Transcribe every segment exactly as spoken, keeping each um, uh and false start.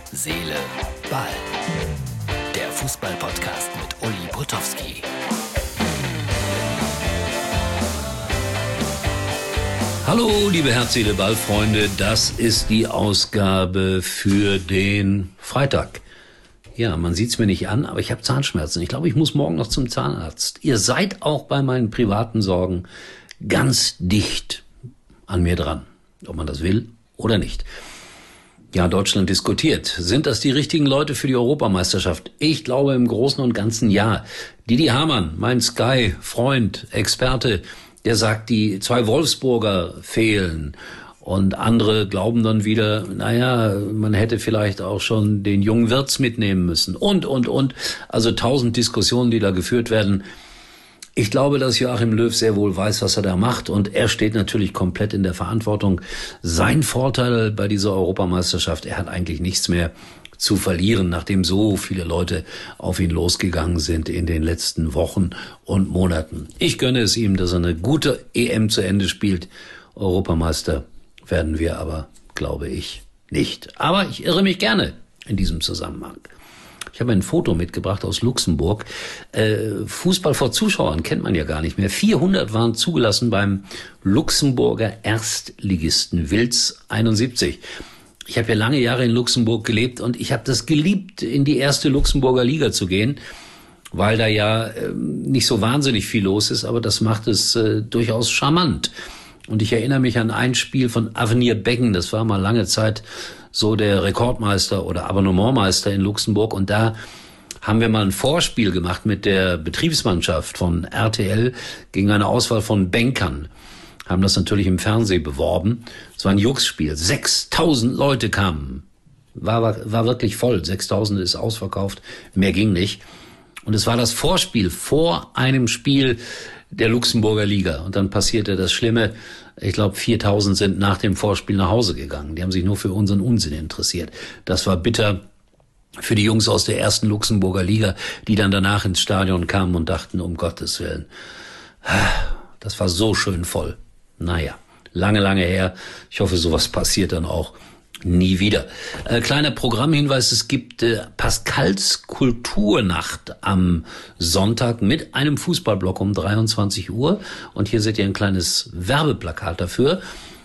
Seele, Ball. Der Fußball-Podcast mit Uli Potowski. Hallo, liebe Herz-Seele-Ball-Freunde, das ist die Ausgabe für den Freitag. Ja, man sieht's mir nicht an, aber ich habe Zahnschmerzen. Ich glaube, ich muss morgen noch zum Zahnarzt. Ihr seid auch bei meinen privaten Sorgen ganz dicht an mir dran, ob man das will oder nicht. Ja, Deutschland diskutiert. Sind das die richtigen Leute für die Europameisterschaft? Ich glaube im Großen und Ganzen ja. Didi Hamann, mein Sky-Freund, Experte, der sagt, die zwei Wolfsburger fehlen. Und andere glauben dann wieder, naja, man hätte vielleicht auch schon den jungen Wirtz mitnehmen müssen. Und, und, und. Also tausend Diskussionen, die da geführt werden. Ich glaube, dass Joachim Löw sehr wohl weiß, was er da macht. Und er steht natürlich komplett in der Verantwortung. Sein Vorteil bei dieser Europameisterschaft, er hat eigentlich nichts mehr zu verlieren, nachdem so viele Leute auf ihn losgegangen sind in den letzten Wochen und Monaten. Ich gönne es ihm, dass er eine gute E M zu Ende spielt. Europameister werden wir aber, glaube ich, nicht. Aber ich irre mich gerne in diesem Zusammenhang. Ich habe ein Foto mitgebracht aus Luxemburg. Äh, Fußball vor Zuschauern kennt man ja gar nicht mehr. vierhundert waren zugelassen beim Luxemburger Erstligisten Wils einundsiebzig. Ich habe ja lange Jahre in Luxemburg gelebt und ich habe das geliebt, in die erste Luxemburger Liga zu gehen, weil da ja äh, nicht so wahnsinnig viel los ist, aber das macht es äh, durchaus charmant. Und ich erinnere mich an ein Spiel von Avenir Beggen, das war mal lange Zeit so der Rekordmeister oder Abonnementmeister in Luxemburg. Und da haben wir mal ein Vorspiel gemacht mit der Betriebsmannschaft von R T L gegen eine Auswahl von Bankern. Haben das natürlich im Fernsehen beworben. Es war ein Jux-Spiel. sechstausend Leute kamen. War, war, war wirklich voll. sechstausend ist ausverkauft. Mehr ging nicht. Und es war das Vorspiel vor einem Spiel der Luxemburger Liga. Und dann passierte das Schlimme. Ich glaube, viertausend sind nach dem Vorspiel nach Hause gegangen. Die haben sich nur für unseren Unsinn interessiert. Das war bitter für die Jungs aus der ersten Luxemburger Liga, die dann danach ins Stadion kamen und dachten, um Gottes Willen, das war so schön voll. Naja, lange, lange her. Ich hoffe, sowas passiert dann auch nie wieder. Äh, kleiner Programmhinweis, es gibt äh, Pascals Kulturnacht am Sonntag mit einem Fußballblock um dreiundzwanzig Uhr. Und hier seht ihr ein kleines Werbeplakat dafür.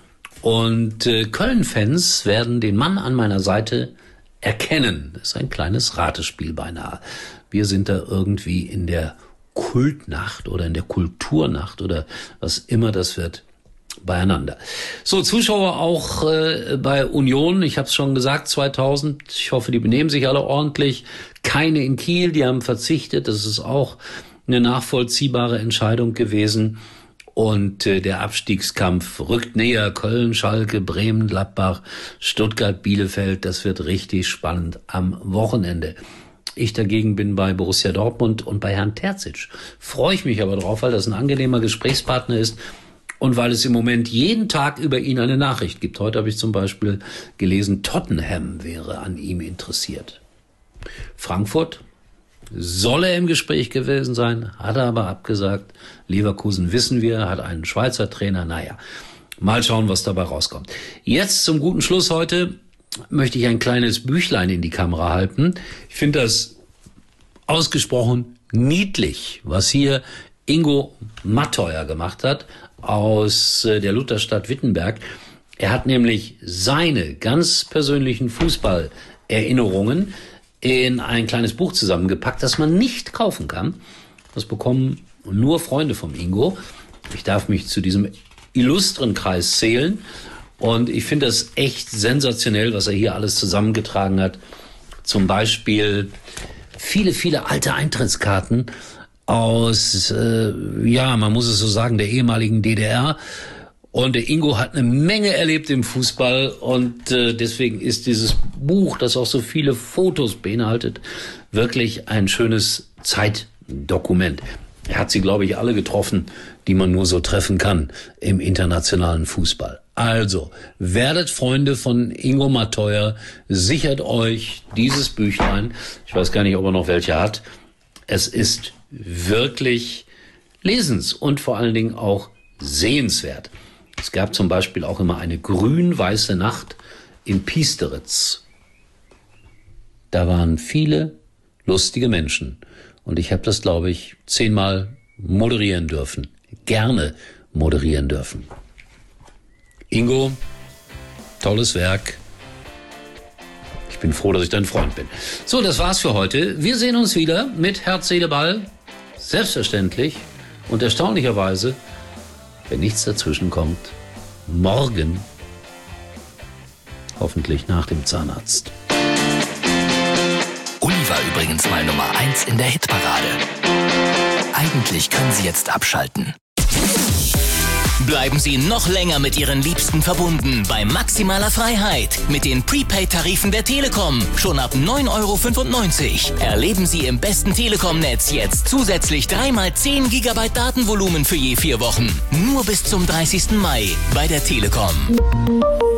Und äh, Köln-Fans werden den Mann an meiner Seite erkennen. Das ist ein kleines Ratespiel beinahe. Wir sind da irgendwie in der Kultnacht oder in der Kulturnacht oder was immer das wird, beieinander. So, Zuschauer auch äh, bei Union, ich habe es schon gesagt, zweitausend, ich hoffe, die benehmen sich alle ordentlich. Keine in Kiel, die haben verzichtet, das ist auch eine nachvollziehbare Entscheidung gewesen. Und äh, der Abstiegskampf rückt näher, Köln, Schalke, Bremen, Gladbach, Stuttgart, Bielefeld, das wird richtig spannend am Wochenende. Ich dagegen bin bei Borussia Dortmund und bei Herrn Terzic. Freue ich mich aber drauf, weil das ein angenehmer Gesprächspartner ist. Und weil es im Moment jeden Tag über ihn eine Nachricht gibt. Heute habe ich zum Beispiel gelesen, Tottenham wäre an ihm interessiert. Frankfurt soll er im Gespräch gewesen sein, hat er aber abgesagt. Leverkusen wissen wir, hat einen Schweizer Trainer. Naja, mal schauen, was dabei rauskommt. Jetzt zum guten Schluss heute möchte ich ein kleines Büchlein in die Kamera halten. Ich finde das ausgesprochen niedlich, was hier Ingo Matteuer gemacht hat aus der Lutherstadt Wittenberg. Er hat nämlich seine ganz persönlichen Fußballerinnerungen in ein kleines Buch zusammengepackt, das man nicht kaufen kann. Das bekommen nur Freunde vom Ingo. Ich darf mich zu diesem illustren Kreis zählen. Und ich finde das echt sensationell, was er hier alles zusammengetragen hat. Zum Beispiel viele, viele alte Eintrittskarten aus, äh, ja, man muss es so sagen, der ehemaligen D D R. Und der Ingo hat eine Menge erlebt im Fußball und äh, deswegen ist dieses Buch, das auch so viele Fotos beinhaltet, wirklich ein schönes Zeitdokument. Er hat sie, glaube ich, alle getroffen, die man nur so treffen kann im internationalen Fußball. Also, werdet Freunde von Ingo Matteuer, sichert euch dieses Büchlein. Ich weiß gar nicht, ob er noch welche hat. Es ist wirklich lesens- und vor allen Dingen auch sehenswert. Es gab zum Beispiel auch immer eine grün-weiße Nacht in Piesteritz. Da waren viele lustige Menschen. Und ich habe das, glaube ich, zehnmal moderieren dürfen. Gerne moderieren dürfen. Ingo, tolles Werk. Ich bin froh, dass ich dein Freund bin. So, das war's für heute. Wir sehen uns wieder mit Herz, Seele, Ball. Selbstverständlich und erstaunlicherweise, wenn nichts dazwischen kommt, morgen, hoffentlich nach dem Zahnarzt. Uli war übrigens mal Nummer eins in der Hitparade. Eigentlich können Sie jetzt abschalten. Bleiben Sie noch länger mit Ihren Liebsten verbunden bei maximaler Freiheit mit den Prepaid-Tarifen der Telekom. Schon ab neun Euro fünfundneunzig. Erleben Sie im besten Telekom-Netz jetzt zusätzlich drei mal zehn Gigabyte Datenvolumen für je vier Wochen. Nur bis zum dreißigsten Mai bei der Telekom.